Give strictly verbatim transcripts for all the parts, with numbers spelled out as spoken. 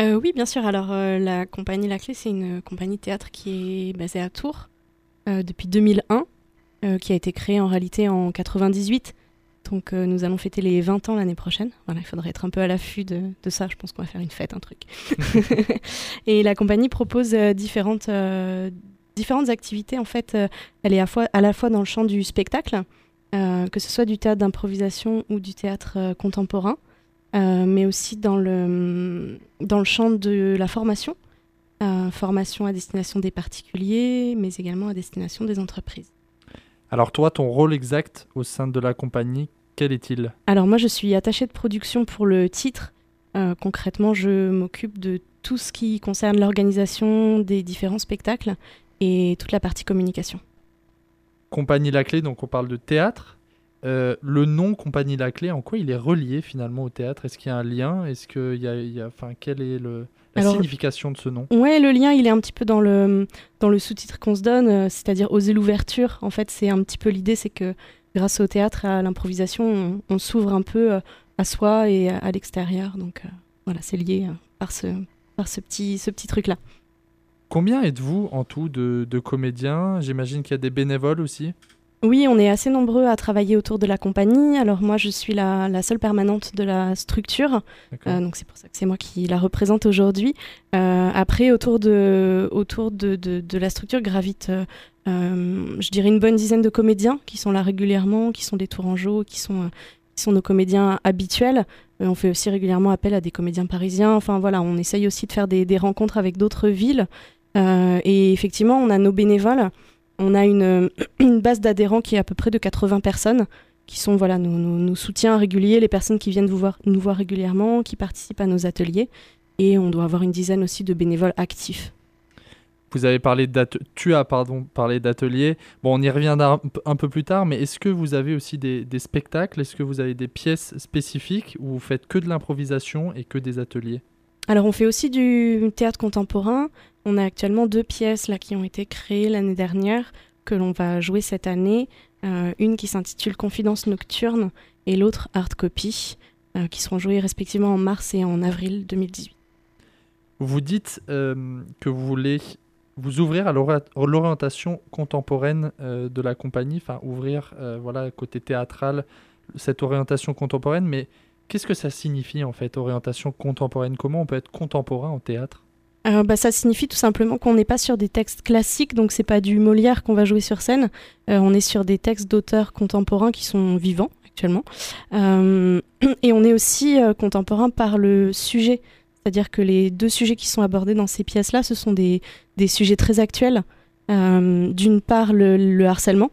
Euh, oui, bien sûr. Alors, euh, la compagnie La Clé, c'est une compagnie de théâtre qui est basée à Tours euh, depuis deux mille un, euh, qui a été créée en réalité en quatre-vingt-dix-huit. Donc, euh, nous allons fêter les vingt ans l'année prochaine. Voilà, il faudrait être un peu à l'affût de, de ça. Je pense qu'on va faire une fête, un truc. Et la compagnie propose euh, différentes, euh, différentes activités. En fait, euh, elle est à, fois, à la fois dans le champ du spectacle, euh, que ce soit du théâtre d'improvisation ou du théâtre euh, contemporain. Euh, mais aussi dans le, dans le champ de la formation, euh, formation à destination des particuliers, mais également à destination des entreprises. Alors toi, ton rôle exact au sein de la compagnie, quel est-il ? Alors moi, je suis attachée de production pour le titre. Euh, concrètement, je m'occupe de tout ce qui concerne l'organisation des différents spectacles et toute la partie communication. Compagnie La Clé, donc on parle de théâtre. Euh, le nom Compagnie La Clé, en quoi il est relié finalement au théâtre ? Est-ce qu'il y a un lien ? Est-ce qu'il y a, il y a, enfin, quelle est le, la Alors, signification de ce nom ? Ouais, le lien, il est un petit peu dans le, dans le sous-titre qu'on se donne, euh, c'est-à-dire oser l'ouverture. En fait, c'est un petit peu l'idée, c'est que grâce au théâtre, à l'improvisation, on, on s'ouvre un peu euh, à soi et à, à l'extérieur. Donc euh, voilà, c'est lié euh, par ce, par ce petit, ce petit truc-là. Combien êtes-vous en tout de, de comédiens ? J'imagine qu'il y a des bénévoles aussi. Oui, on est assez nombreux à travailler autour de la compagnie. Alors moi, je suis la, la seule permanente de la structure, euh, donc c'est pour ça que c'est moi qui la représente aujourd'hui. Euh, après, autour de, autour de, de, de la structure gravitent, euh, je dirais, une bonne dizaine de comédiens qui sont là régulièrement, qui sont des tourangeaux, qui sont, qui sont nos comédiens habituels. Euh, on fait aussi régulièrement appel à des comédiens parisiens. Enfin voilà, on essaye aussi de faire des, des rencontres avec d'autres villes. Euh, et effectivement, on a nos bénévoles. On a une, une base d'adhérents qui est à peu près de quatre-vingts personnes, qui sont voilà, nos, nos, nos soutiens réguliers, les personnes qui viennent vous voir, nous voir régulièrement, qui participent à nos ateliers. Et on doit avoir une dizaine aussi de bénévoles actifs. Vous avez parlé d'at- tu as pardon, parlé d'ateliers. Bon, on y reviendra un peu plus tard, mais est-ce que vous avez aussi des, des spectacles ? Est-ce que vous avez des pièces spécifiques ou vous faites que de l'improvisation et que des ateliers ? Alors, on fait aussi du théâtre contemporain. On a actuellement deux pièces là, qui ont été créées l'année dernière, que l'on va jouer cette année. Euh, une qui s'intitule Confidence nocturne et l'autre Hard Copy, euh, qui seront jouées respectivement en mars et en avril deux mille dix-huit. Vous dites euh, que vous voulez vous ouvrir à l'ori- l'orientation contemporaine euh, de la compagnie, enfin ouvrir, euh, voilà, côté théâtral, cette orientation contemporaine, mais qu'est-ce que ça signifie en fait, orientation contemporaine ? Comment on peut être contemporain en théâtre ? Euh, bah, ça signifie tout simplement qu'on n'est pas sur des textes classiques, donc c'est pas du Molière qu'on va jouer sur scène. Euh, on est sur des textes d'auteurs contemporains qui sont vivants actuellement. Euh, et on est aussi euh, contemporain par le sujet. C'est-à-dire que les deux sujets qui sont abordés dans ces pièces-là, ce sont des, des sujets très actuels. Euh, d'une part, le, le harcèlement.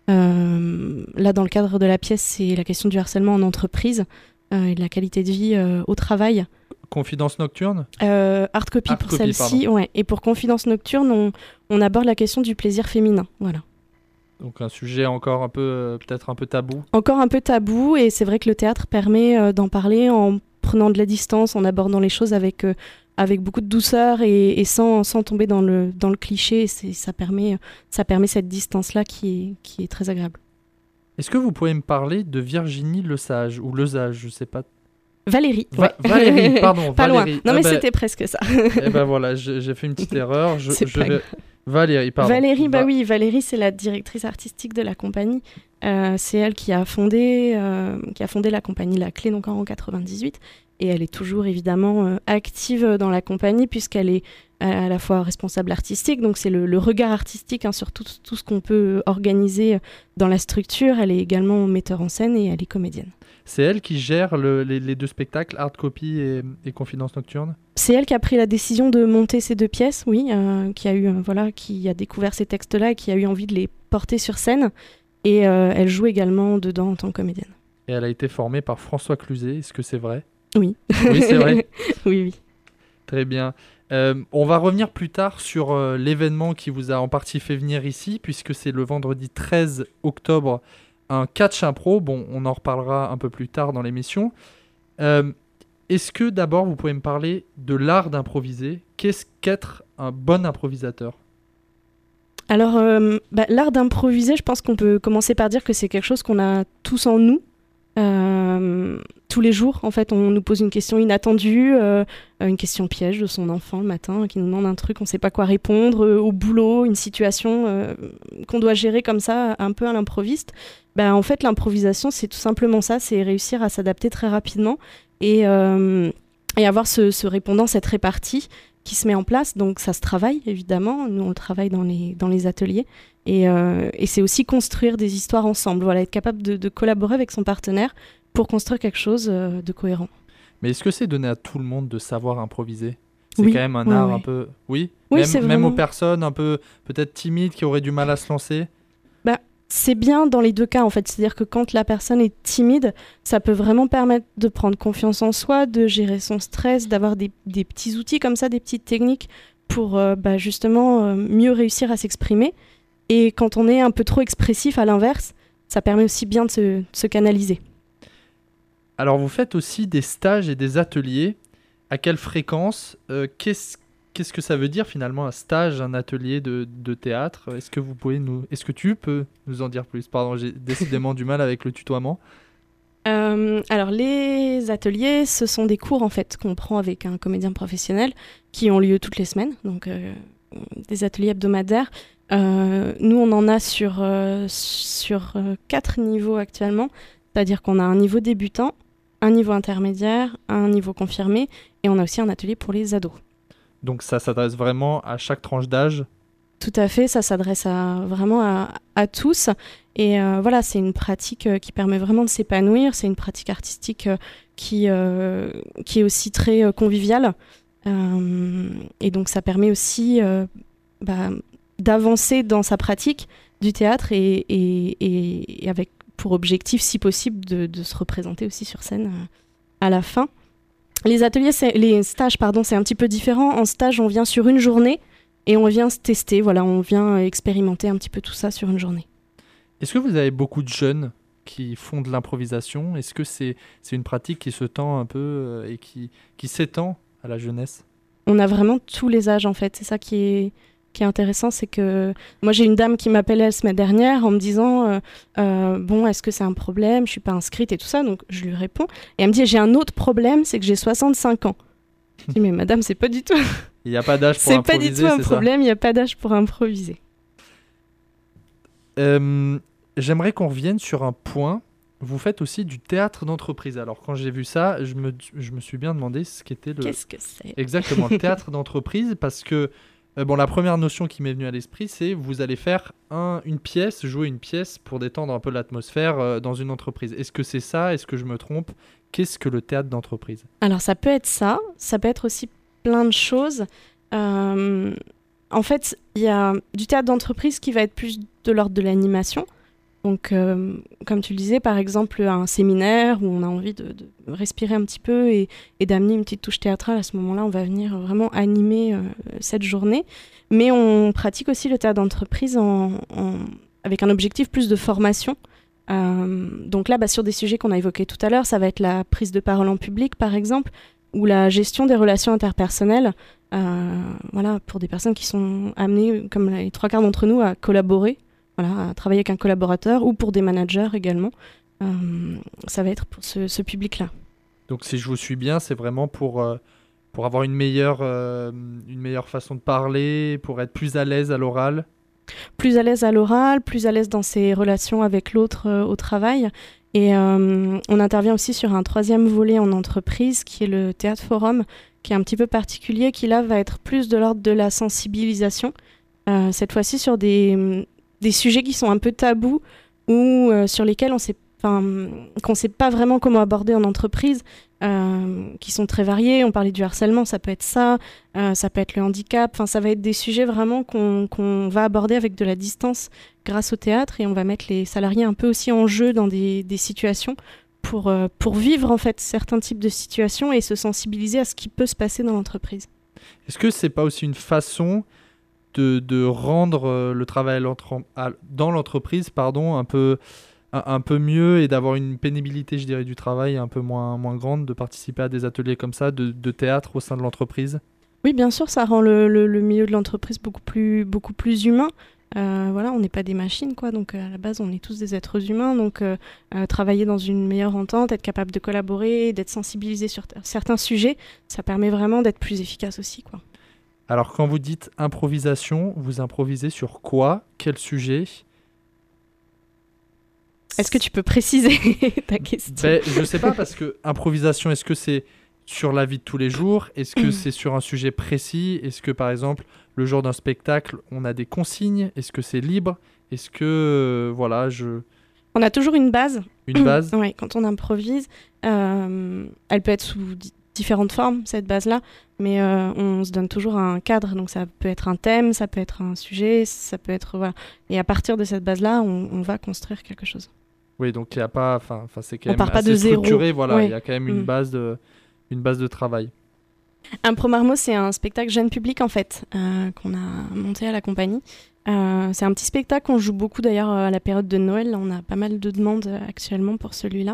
Euh, là, dans le cadre de la pièce, c'est la question du harcèlement en entreprise euh, et de la qualité de vie euh, au travail. Confidence nocturne ? Euh, hard copy Hard pour copy, celle-ci, ouais. Et pour Confidence nocturne, on, on aborde la question du plaisir féminin, voilà. Donc un sujet encore un peu, euh, peut-être un peu tabou. Encore un peu tabou, et c'est vrai que le théâtre permet euh, d'en parler en prenant de la distance, en abordant les choses avec, euh, avec beaucoup de douceur et, et sans, sans tomber dans le, dans le cliché. C'est, ça, permet, ça permet cette distance-là qui est, qui est très agréable. Est-ce que vous pouvez me parler de Virginie Lesage, ou Lesage, je sais pas. Valérie, Va- ouais. Valérie, pardon, Pas Valérie. loin. Non, Ah mais ben, c'était presque ça. Eh ben voilà, je- j'ai fait une petite erreur. Je, C'est je pas vais... grave. Valérie, pardon. Valérie, bah Va- oui, Valérie, c'est la directrice artistique de la compagnie. Euh, c'est elle qui a fondé, euh, qui a fondé la compagnie La Clé, donc en quatre-vingt-dix-huit. Et elle est toujours évidemment euh, active dans la compagnie, puisqu'elle est à, à la fois responsable artistique, donc c'est le, le regard artistique hein, sur tout, tout ce qu'on peut organiser dans la structure. Elle est également metteur en scène et elle est comédienne. C'est elle qui gère le- les, les deux spectacles, Hard Copy et, et Confidence nocturne. C'est elle qui a pris la décision de monter ces deux pièces, oui, euh, qui a eu, euh, voilà, qui a découvert ces textes-là et qui a eu envie de les porter sur scène. Et euh, elle joue également dedans en tant que comédienne. Et elle a été formée par François Cluzet. Est-ce que c'est vrai ? Oui. Oui, c'est vrai. Oui, oui. Très bien. Euh, on va revenir plus tard sur euh, l'événement qui vous a en partie fait venir ici, puisque c'est le vendredi treize octobre, un catch impro. Bon, on en reparlera un peu plus tard dans l'émission. Euh, est-ce que d'abord vous pouvez me parler de l'art d'improviser ? Qu'est-ce qu'être un bon improvisateur ? Alors, euh, bah, l'art d'improviser, je pense qu'on peut commencer par dire que c'est quelque chose qu'on a tous en nous. Euh, tous les jours, en fait, on nous pose une question inattendue, euh, une question piège de son enfant le matin qui nous demande un truc, on ne sait pas quoi répondre, euh, au boulot, une situation euh, qu'on doit gérer comme ça, un peu à l'improviste. Ben, en fait, l'improvisation, c'est tout simplement ça, c'est réussir à s'adapter très rapidement et, euh, et avoir ce, ce répondant, cette répartie qui se met en place. Donc ça se travaille, évidemment. Nous, on le travaille dans les, dans les ateliers. Et, euh, et c'est aussi construire des histoires ensemble. Voilà, être capable de, de collaborer avec son partenaire pour construire quelque chose euh, de cohérent. Mais est-ce que c'est donné à tout le monde de savoir improviser ? C'est oui, quand même un oui, art oui. un peu... Oui, oui même, c'est même vraiment... aux personnes un peu peut-être timides qui auraient du mal à se lancer ? Bah, c'est bien dans les deux cas, en fait. C'est-à-dire que quand la personne est timide, ça peut vraiment permettre de prendre confiance en soi, de gérer son stress, d'avoir des, des petits outils comme ça, des petites techniques pour euh, bah, justement euh, mieux réussir à s'exprimer. Et quand on est un peu trop expressif, à l'inverse, ça permet aussi bien de se, de se canaliser. Alors, vous faites aussi des stages et des ateliers. À quelle fréquence ? euh, qu'est-ce, qu'est-ce que ça veut dire finalement un stage, un atelier de, de théâtre ? Est-ce que vous pouvez nous, est-ce que tu peux nous en dire plus ? Pardon, j'ai décidément du mal avec le tutoiement. Euh, alors, les ateliers, ce sont des cours en fait qu'on prend avec un comédien professionnel qui ont lieu toutes les semaines, donc euh, des ateliers hebdomadaires. Euh, nous, on en a sur, euh, sur euh, quatre niveaux actuellement, c'est-à-dire qu'on a un niveau débutant, un niveau intermédiaire, un niveau confirmé, et on a aussi un atelier pour les ados. Donc ça s'adresse vraiment à chaque tranche d'âge ? Tout à fait, ça s'adresse à, vraiment à, à tous. Et euh, voilà, c'est une pratique euh, qui permet vraiment de s'épanouir. C'est une pratique artistique euh, qui, euh, qui est aussi très euh, conviviale. Euh, et donc ça permet aussi euh, bah, d'avancer dans sa pratique du théâtre et, et, et, et avec pour objectif, si possible, de, de se représenter aussi sur scène euh, à la fin. Les ateliers, c'est, les stages, pardon, c'est un petit peu différent. En stage, on vient sur une journée et on vient se tester. Voilà, on vient expérimenter un petit peu tout ça sur une journée. Est-ce que vous avez beaucoup de jeunes qui font de l'improvisation ? Est-ce que c'est, c'est une pratique qui se tend un peu euh, et qui, qui s'étend à la jeunesse ? On a vraiment tous les âges, en fait. C'est ça qui est... qui est intéressant, c'est que moi j'ai une dame qui m'appelait la semaine dernière en me disant euh, euh, bon, est-ce que c'est un problème, je suis pas inscrite et tout ça, donc je lui réponds et elle me dit j'ai un autre problème, c'est que j'ai soixante-cinq ans. Je dis mais madame, c'est pas du tout il n'y a pas d'âge pour c'est improviser, pas du tout un c'est problème, il n'y a pas d'âge pour improviser. Euh, j'aimerais qu'on revienne sur un point. Vous faites aussi du théâtre d'entreprise. Alors quand j'ai vu ça, je me, je me suis bien demandé ce qu'était le... Qu'est-ce que c'est ? Exactement, le théâtre d'entreprise, parce que Euh, bon, la première notion qui m'est venue à l'esprit, c'est vous allez faire un, une pièce, jouer une pièce pour détendre un peu l'atmosphère euh, dans une entreprise. Est-ce que c'est ça ? Est-ce que je me trompe ? Qu'est-ce que le théâtre d'entreprise ? Alors ça peut être ça, ça peut être aussi plein de choses. Euh, en fait, il y a du théâtre d'entreprise qui va être plus de l'ordre de l'animation. Donc, euh, comme tu le disais, par exemple, un séminaire où on a envie de, de respirer un petit peu et, et d'amener une petite touche théâtrale, à ce moment-là, on va venir vraiment animer euh, cette journée. Mais on pratique aussi le théâtre d'entreprise en, en, avec un objectif plus de formation. Euh, donc là, bah, sur des sujets qu'on a évoqués tout à l'heure, ça va être la prise de parole en public, par exemple, ou la gestion des relations interpersonnelles. Euh, voilà, pour des personnes qui sont amenées, comme les trois quarts d'entre nous, à collaborer. Voilà, à travailler avec un collaborateur ou pour des managers également. Euh, ça va être pour ce, ce public-là. Donc si je vous suis bien, c'est vraiment pour, euh, pour avoir une meilleure, euh, une meilleure façon de parler, pour être plus à l'aise à l'oral. Plus à l'aise à l'oral, plus à l'aise dans ses relations avec l'autre euh, au travail. Et euh, on intervient aussi sur un troisième volet en entreprise, qui est le théâtre forum, qui est un petit peu particulier, qui là va être plus de l'ordre de la sensibilisation. Euh, cette fois-ci sur des... des sujets qui sont un peu tabous ou euh, sur lesquels on sait, qu'on ne sait pas vraiment comment aborder en entreprise, euh, qui sont très variés. On parlait du harcèlement, ça peut être ça, euh, ça peut être le handicap. Enfin, ça va être des sujets vraiment qu'on, qu'on va aborder avec de la distance grâce au théâtre et on va mettre les salariés un peu aussi en jeu dans des, des situations pour, euh, pour vivre en fait certains types de situations et se sensibiliser à ce qui peut se passer dans l'entreprise. Est-ce que c'est pas aussi une façon De, de rendre euh, le travail à l'entre- à, dans l'entreprise pardon, un, peu, un, un peu mieux et d'avoir une pénibilité, je dirais, du travail un peu moins, moins grande, de participer à des ateliers comme ça, de, de théâtre au sein de l'entreprise ? Oui, bien sûr, ça rend le, le, le milieu de l'entreprise beaucoup plus, beaucoup plus humain. Euh, voilà, on n'est pas des machines, quoi. Donc à la base, on est tous des êtres humains. Donc euh, euh, travailler dans une meilleure entente, être capable de collaborer, d'être sensibilisé sur t- certains sujets, ça permet vraiment d'être plus efficace aussi, quoi. Alors, quand vous dites improvisation, vous improvisez sur quoi? Quel sujet? Est-ce que tu peux préciser ta question? Ben, je sais pas, parce que improvisation, est-ce que c'est sur la vie de tous les jours? Est-ce que c'est sur un sujet précis? Est-ce que, par exemple, le jour d'un spectacle, on a des consignes? Est-ce que c'est libre? Est-ce que, euh, voilà, je... On a toujours une base. Une base? Oui, quand on improvise, euh, elle peut être sous di- différentes formes, cette base-là, mais euh, on se donne toujours un cadre. Donc ça peut être un thème, ça peut être un sujet, ça peut être... Voilà. Et à partir de cette base-là, on, on va construire quelque chose. Oui, donc il y a pas... Enfin, c'est quand On même part pas assez de zéro. structuré, voilà. Oui. Il y a quand même une, Mm. base de, une base de travail. Impro Marmot, c'est un spectacle jeune public, en fait, euh, qu'on a monté à la compagnie. Euh, c'est un petit spectacle qu'on joue beaucoup, d'ailleurs, à la période de Noël. Là, on a pas mal de demandes euh, actuellement pour celui-là.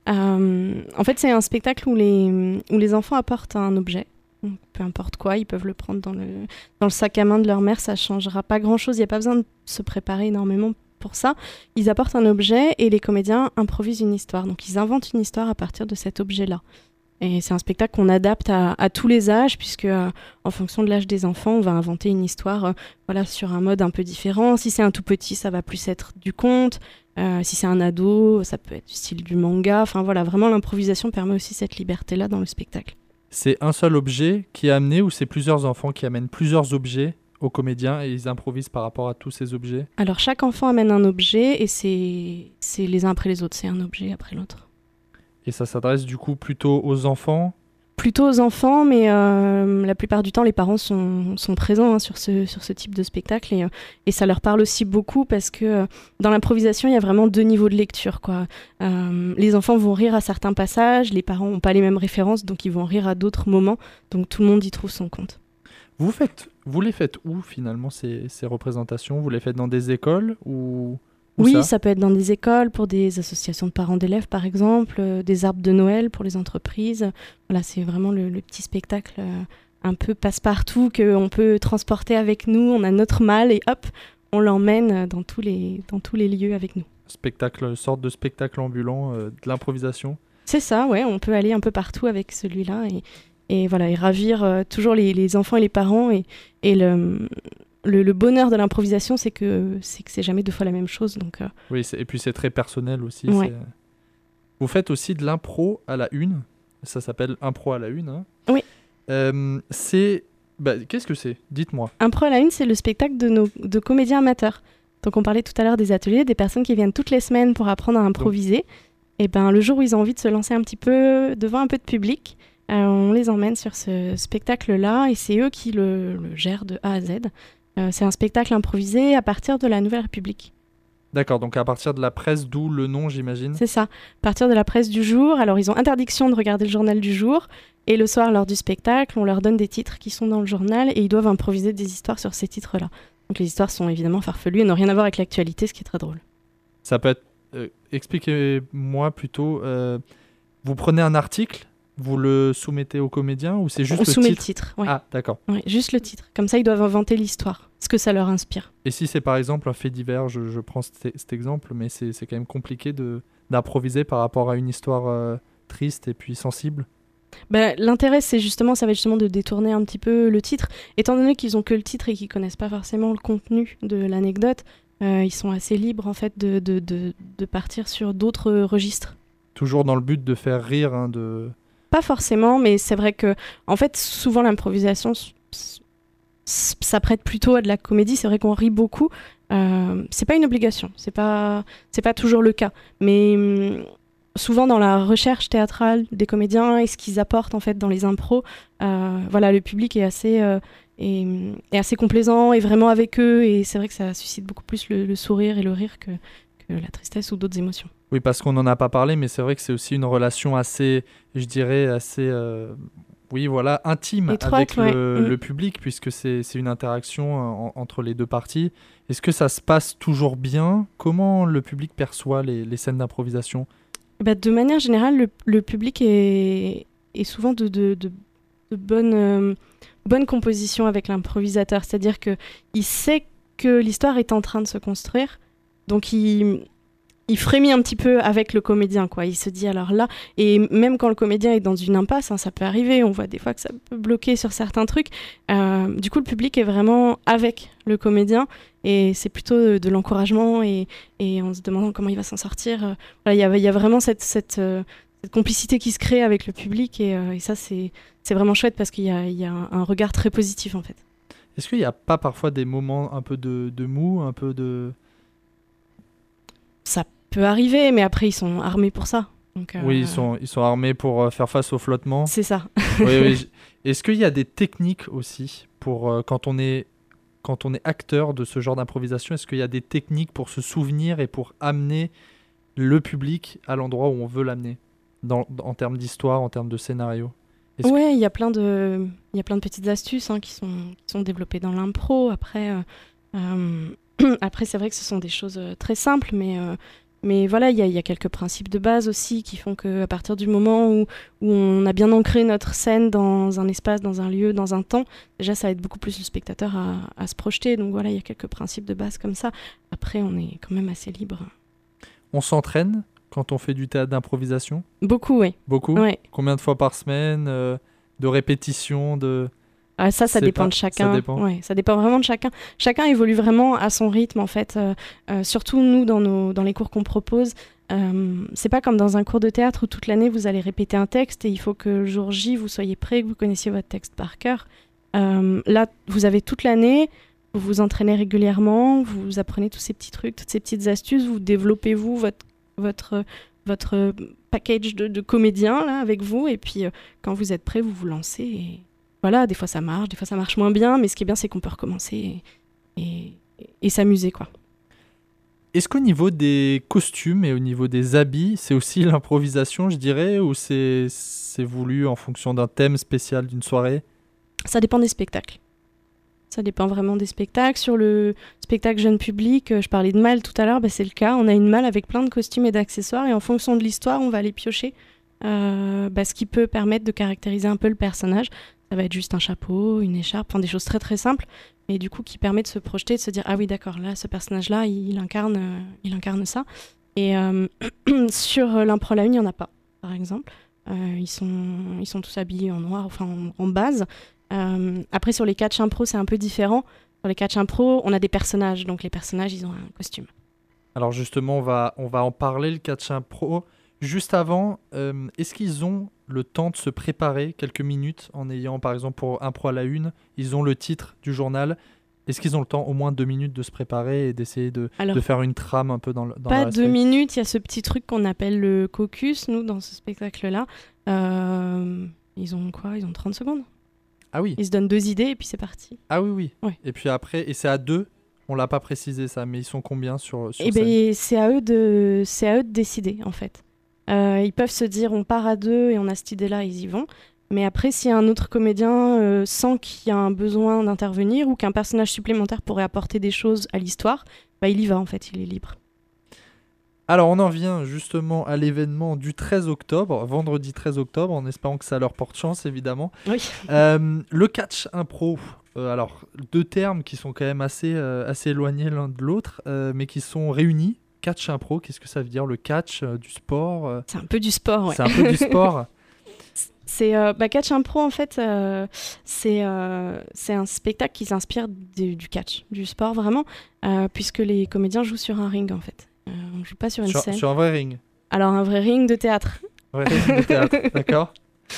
Euh, en fait, c'est un spectacle où les, où les enfants apportent un objet. Donc, peu importe quoi, ils peuvent le prendre dans le, dans le sac à main de leur mère, ça changera pas grand-chose. Il n'y a pas besoin de se préparer énormément pour ça. Ils apportent un objet et les comédiens improvisent une histoire. Donc, ils inventent une histoire à partir de cet objet-là. Et c'est un spectacle qu'on adapte à, à tous les âges, puisque euh, en fonction de l'âge des enfants, on va inventer une histoire euh, voilà, sur un mode un peu différent. Si c'est un tout petit, ça va plus être du conte. Euh, si c'est un ado, ça peut être du style du manga. Enfin voilà, vraiment l'improvisation permet aussi cette liberté-là dans le spectacle. C'est un seul objet qui est amené ou c'est plusieurs enfants qui amènent plusieurs objets aux comédiens et ils improvisent par rapport à tous ces objets? Alors chaque enfant amène un objet et c'est, c'est les uns après les autres, c'est un objet après l'autre. Et ça s'adresse du coup plutôt aux enfants? Plutôt aux enfants, mais euh, la plupart du temps, les parents sont, sont présents hein, sur, ce, sur ce type de spectacle et, euh, et ça leur parle aussi beaucoup parce que euh, dans l'improvisation, il y a vraiment deux niveaux de lecture, quoi. Euh, les enfants vont rire à certains passages, les parents n'ont pas les mêmes références, donc ils vont rire à d'autres moments, donc tout le monde y trouve son compte. Vous, faites, vous les faites où finalement ces, ces représentations? Vous les faites dans des écoles ou... Où Oui, ça, ça peut être dans des écoles, pour des associations de parents d'élèves par exemple, euh, des arbres de Noël pour les entreprises. Voilà, c'est vraiment le, le petit spectacle euh, un peu passe-partout qu'on peut transporter avec nous. On a notre malle et hop, on l'emmène dans tous les, dans tous les lieux avec nous. spectacle, sorte de spectacle ambulant, euh, de l'improvisation? C'est ça, ouais, on peut aller un peu partout avec celui-là et, et, voilà, et ravir euh, toujours les, les enfants et les parents. Et, et le, le, le bonheur de l'improvisation, c'est que c'est, que c'est jamais deux fois la même chose. Donc, euh... Oui, c'est, et puis c'est très personnel aussi. Ouais. C'est... Vous faites aussi de l'impro à la une. Ça s'appelle impro à la une. Hein. Oui. Euh, c'est... Bah, qu'est-ce que c'est? Dites-moi. Impro à la une, c'est le spectacle de, nos, de comédiens amateurs. Donc on parlait tout à l'heure des ateliers, des personnes qui viennent toutes les semaines pour apprendre à improviser. Donc... Et ben, le jour où ils ont envie de se lancer un petit peu devant un peu de public, euh, on les emmène sur ce spectacle-là et c'est eux qui le, le gèrent de A à Z. Euh, c'est un spectacle improvisé à partir de la Nouvelle République. D'accord, donc à partir de la presse, d'où le nom, j'imagine? C'est ça, à partir de la presse du jour. Alors ils ont interdiction de regarder le journal du jour et le soir, lors du spectacle, on leur donne des titres qui sont dans le journal et ils doivent improviser des histoires sur ces titres-là. Donc les histoires sont évidemment farfelues et n'ont rien à voir avec l'actualité, ce qui est très drôle. Ça peut être... Euh, expliquez-moi plutôt, euh, vous prenez un article, vous le soumettez au comédien ou c'est juste on le soumet titre? le titre, ouais. Ah, d'accord. Ouais, juste le titre. Comme ça, ils doivent inventer l'histoire, ce que ça leur inspire. Et si c'est par exemple un fait divers, je, je prends cet, cet exemple, mais c'est, c'est quand même compliqué de, d'improviser par rapport à une histoire euh, triste et puis sensible? Bah, l'intérêt, c'est justement, ça va être justement de détourner un petit peu le titre. Étant donné qu'ils ont que le titre et qu'ils connaissent pas forcément le contenu de l'anecdote, euh, ils sont assez libres en fait de, de, de, de partir sur d'autres registres. Toujours dans le but de faire rire, hein, de... Pas forcément, mais c'est vrai que, en fait, souvent l'improvisation s- s- s'apprête plutôt à de la comédie. C'est vrai qu'on rit beaucoup. Euh, c'est pas une obligation, c'est pas, c'est pas toujours le cas. Mais hum, souvent dans la recherche théâtrale des comédiens et ce qu'ils apportent en fait dans les impros, euh, voilà, le public est assez, euh, est, est assez complaisant et vraiment avec eux. Et c'est vrai que ça suscite beaucoup plus le, le sourire et le rire que, que la tristesse ou d'autres émotions. Oui, parce qu'on n'en a pas parlé, mais c'est vrai que c'est aussi une relation assez, je dirais, assez, euh, oui, voilà, intime Étroite, avec ouais. le, Mm. le public, puisque c'est, c'est une interaction en- entre les deux parties. Est-ce que ça se passe toujours bien? Comment le public perçoit les, les scènes d'improvisation? Bah, de manière générale, le, le public est, est souvent de, de, de, de bonne, euh, bonne composition avec l'improvisateur. C'est-à-dire qu'il sait que l'histoire est en train de se construire. Donc il, il frémit un petit peu avec le comédien, quoi. Il se dit alors là, et même quand le comédien est dans une impasse, hein, ça peut arriver, on voit des fois que ça peut bloquer sur certains trucs. Euh, du coup, le public est vraiment avec le comédien, et c'est plutôt de, de l'encouragement, et, et en se demandant comment il va s'en sortir. Euh, voilà, il y a, il y a vraiment cette, cette, euh, cette complicité qui se crée avec le public, et, euh, et ça, c'est, c'est vraiment chouette parce qu'il y a, il y a un, un regard très positif, en fait. Est-ce qu'il n'y a pas parfois des moments un peu de, de mou, un peu de... Ça peut arriver, mais après, ils sont armés pour ça. Donc, euh... Oui, ils sont, ils sont armés pour faire face au flottement. C'est ça. Oui, oui. Est-ce qu'il y a des techniques aussi pour euh, quand on est quand on est acteur de ce genre d'improvisation? Est-ce qu'il y a des techniques pour se souvenir et pour amener le public à l'endroit où on veut l'amener, dans, en termes d'histoire, en termes de scénario? Oui, il y a plein de il y a plein de petites astuces hein, qui sont qui sont développées dans l'impro. Après, euh, euh, après c'est vrai que ce sont des choses très simples, mais euh, Mais voilà, il y, y a quelques principes de base aussi qui font qu'à partir du moment où, où on a bien ancré notre scène dans un espace, dans un lieu, dans un temps, déjà ça aide beaucoup plus le spectateur à, à se projeter. Donc voilà, il y a quelques principes de base comme ça. Après, on est quand même assez libre. On s'entraîne quand on fait du théâtre d'improvisation? Beaucoup, oui. Beaucoup? Ouais. Combien de fois par semaine euh, de répétitions de... Ah, ça, ça dépend pas... de chacun. Ça dépend. Ouais, ça dépend vraiment de chacun. Chacun évolue vraiment à son rythme, en fait. Euh, euh, surtout, nous, dans, nos, dans les cours qu'on propose, euh, c'est pas comme dans un cours de théâtre où toute l'année, vous allez répéter un texte et il faut que le jour J, vous soyez prêt, que vous connaissiez votre texte par cœur. Euh, là, vous avez toute l'année, vous vous entraînez régulièrement, vous apprenez tous ces petits trucs, toutes ces petites astuces, vous développez, vous, votre, votre, votre package de, de comédiens, là, avec vous. Et puis, euh, quand vous êtes prêt, vous vous lancez et... Voilà, des fois ça marche, des fois ça marche moins bien, mais ce qui est bien, c'est qu'on peut recommencer et, et, et s'amuser, quoi. Est-ce qu'au niveau des costumes et au niveau des habits, c'est aussi l'improvisation, je dirais, ou c'est, c'est voulu en fonction d'un thème spécial d'une soirée? Ça dépend des spectacles. Ça dépend vraiment des spectacles. Sur le spectacle jeune public, je parlais de malle tout à l'heure, bah c'est le cas. On a une malle avec plein de costumes et d'accessoires, et en fonction de l'histoire, on va aller piocher euh, bah, ce qui peut permettre de caractériser un peu le personnage. Ça va être juste un chapeau, une écharpe, enfin des choses très très simples, mais du coup qui permet de se projeter, de se dire ah oui d'accord, là ce personnage-là il, il incarne, euh, il incarne ça. Et euh, sur l'impro la une, il n'y en a pas, par exemple. Euh, ils sont ils sont tous habillés en noir, enfin en, en base. Euh, après sur les catch impro c'est un peu différent. Sur les catch impro on a des personnages, donc les personnages ils ont un costume. Alors justement on va on va en parler le catch impro. Juste avant, euh, est-ce qu'ils ont le temps de se préparer quelques minutes en ayant, par exemple, pour Impro à la une, ils ont le titre du journal. Est-ce qu'ils ont le temps, au moins deux minutes, de se préparer et d'essayer de, Alors, de faire une trame un peu dans le dans Pas deux minutes, il y a ce petit truc qu'on appelle le caucus, nous, dans ce spectacle-là. Euh, ils ont quoi? Ils ont trente secondes. Ah oui. Ils se donnent deux idées et puis c'est parti. Ah oui, oui. Ouais. Et puis après, et c'est à deux? On l'a pas précisé ça, mais ils sont combien sur, sur eh scène? ben, c'est à eux de, c'est à eux de décider, en fait. Euh, ils peuvent se dire on part à deux et on a cette idée-là, ils y vont. Mais après, si un autre comédien euh, sent qu'il y a un besoin d'intervenir ou qu'un personnage supplémentaire pourrait apporter des choses à l'histoire, bah, il y va en fait, il est libre. Alors on en vient justement à l'événement du treize octobre, vendredi treize octobre, en espérant que ça leur porte chance évidemment. Oui. Euh, le catch impro, euh, alors deux termes qui sont quand même assez, euh, assez éloignés l'un de l'autre, euh, mais qui sont réunis. Catch impro, qu'est-ce que ça veut dire? Le catch, euh, du sport euh... C'est un peu du sport, ouais. C'est un peu du sport. C'est, euh, bah, catch impro, en fait, euh, c'est, euh, c'est un spectacle qui s'inspire du, du catch, du sport vraiment, euh, puisque les comédiens jouent sur un ring, en fait. Euh, on ne joue pas sur une sur, scène. Sur un vrai ring? Alors, un vrai ring de théâtre. Un vrai ring de théâtre, d'accord.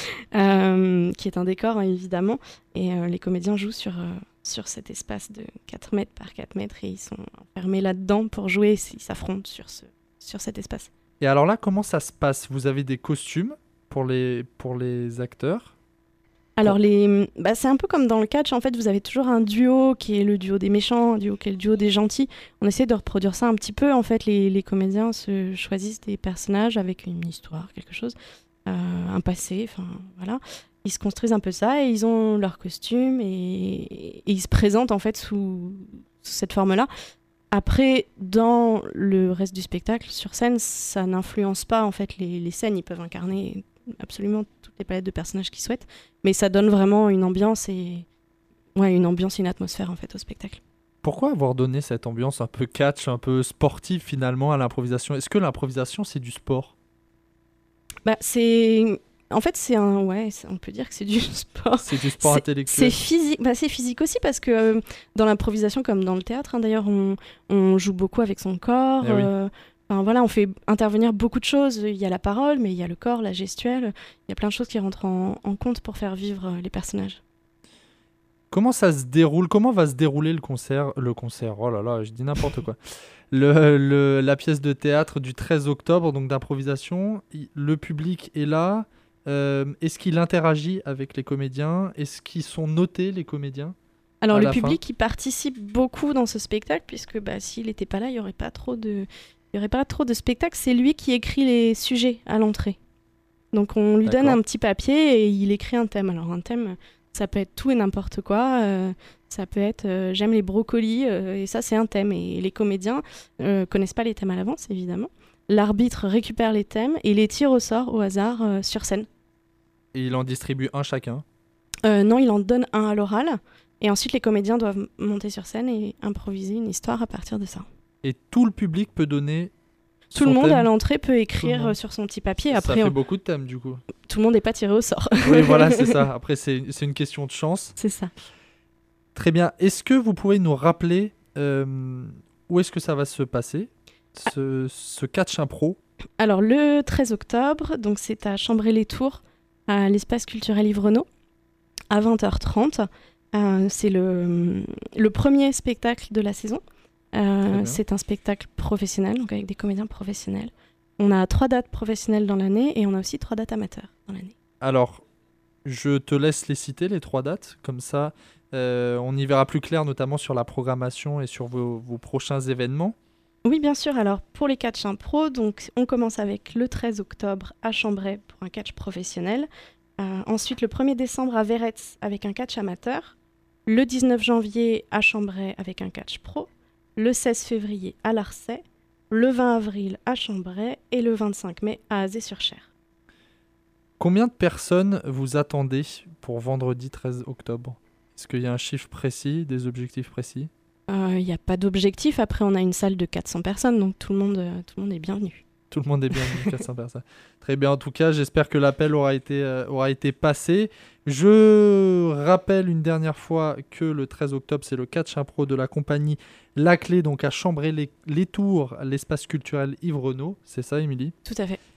Euh, qui est un décor, hein, évidemment, et euh, les comédiens jouent sur... Euh, sur cet espace de quatre mètres par quatre mètres et ils sont enfermés là-dedans pour jouer, ils s'affrontent sur, ce, sur cet espace. Et alors là, comment ça se passe? Vous avez des costumes pour les, pour les acteurs? Alors, les, bah, c'est un peu comme dans le catch, en fait, vous avez toujours un duo qui est le duo des méchants, un duo qui est le duo des gentils. On essaie de reproduire ça un petit peu, en fait, les, les comédiens se choisissent des personnages avec une histoire, quelque chose, euh, un passé, enfin, voilà. Ils se construisent un peu ça et ils ont leur costume et, et ils se présentent en fait sous, sous cette forme-là. Après, dans le reste du spectacle, sur scène, ça n'influence pas en fait les, les scènes. Ils peuvent incarner absolument toutes les palettes de personnages qu'ils souhaitent, mais ça donne vraiment une ambiance et ouais, une ambiance, une atmosphère en fait au spectacle. Pourquoi avoir donné cette ambiance un peu catch, un peu sportive finalement à l'improvisation? Est-ce que l'improvisation, c'est du sport? Bah, c'est... En fait, c'est un... Ouais, c'est- on peut dire que c'est du sport. C'est du sport C'est intellectuel? c'est physique. Bah, c'est physique aussi parce que euh, dans l'improvisation, comme dans le théâtre, hein, d'ailleurs, on, on joue beaucoup avec son corps. Eh oui. euh, Enfin, voilà, on fait intervenir beaucoup de choses. Il y a la parole, mais il y a le corps, la gestuelle. Il y a plein de choses qui rentrent en, en compte pour faire vivre euh, les personnages. Comment ça se déroule? Comment va se dérouler le concert? Le concert, oh là là, je dis n'importe quoi. Le, le- la pièce de théâtre du treize octobre, donc d'improvisation. Il- Le public est là. Euh, est-ce qu'il interagit avec les comédiens? Est-ce qu'ils sont notés, les comédiens, Alors, à le la fin? public, il participe beaucoup dans ce spectacle, puisque bah, s'il n'était pas là, il n'y aurait pas trop de... il y aurait pas trop de spectacle. C'est lui qui écrit les sujets à l'entrée. Donc, on lui donne D'accord. un petit papier et il écrit un thème. Alors, un thème, ça peut être tout et n'importe quoi. euh, ça peut être euh, j'aime les brocolis, euh, et ça, c'est un thème. Et les comédiens euh, connaissent pas les thèmes à l'avance, évidemment. L'arbitre récupère les thèmes et les tire au sort, au hasard, euh, sur scène. Et il en distribue un chacun. Euh, non, il en donne un à l'oral. Et ensuite, les comédiens doivent monter sur scène et improviser une histoire à partir de ça. Et tout le public peut donner Tout son le monde thème. à l'entrée peut Tout le écrire monde. euh, sur son petit papier. Ça Après, fait on- beaucoup de thèmes du coup. tout le monde n'est pas tiré au sort. Oui, voilà, c'est ça. Après, c'est c'est une question de chance. C'est ça. Très bien. Est-ce que vous pouvez nous rappeler euh, où est-ce que ça va se passer, ce, ce catch impro? Alors, le treize octobre, donc c'est à Chambray-les-Tours, à l'espace culturel Yves-Renaud, à vingt heures trente. Euh, c'est le, le premier spectacle de la saison. Euh, bien. c'est un spectacle professionnel, donc avec des comédiens professionnels. On a trois dates professionnelles dans l'année et on a aussi trois dates amateurs dans l'année. Alors, je te laisse les citer, les trois dates. Comme ça, euh, on y verra plus clair, notamment sur la programmation et sur vos, vos prochains événements. Oui, bien sûr. Alors, pour les catchs impro, donc, on commence avec le treize octobre à Chambray pour un catch professionnel. Euh, ensuite, le premier décembre à Véretz avec un catch amateur. Le dix-neuf janvier à Chambray avec un catch pro. Le seize février à Larçay. Le vingt avril à Chambray. Et le vingt-cinq mai à Azé-sur-Cher. Combien de personnes vous attendez pour vendredi treize octobre? Est-ce qu'il y a un chiffre précis, des objectifs précis? Il n'y a pas d'objectif. Après, on a une salle de quatre cents personnes, donc tout le monde, euh, tout le monde est bienvenu. Tout le monde est bienvenu, quatre cents personnes. Très bien, en tout cas, j'espère que l'appel aura été, euh, aura été passé. Je rappelle une dernière fois que le treize octobre, c'est le catch impro de la compagnie La Clé, donc à Chambray-les-Tours, l'espace culturel Yves Renaud. C'est ça, Émilie? Tout à fait.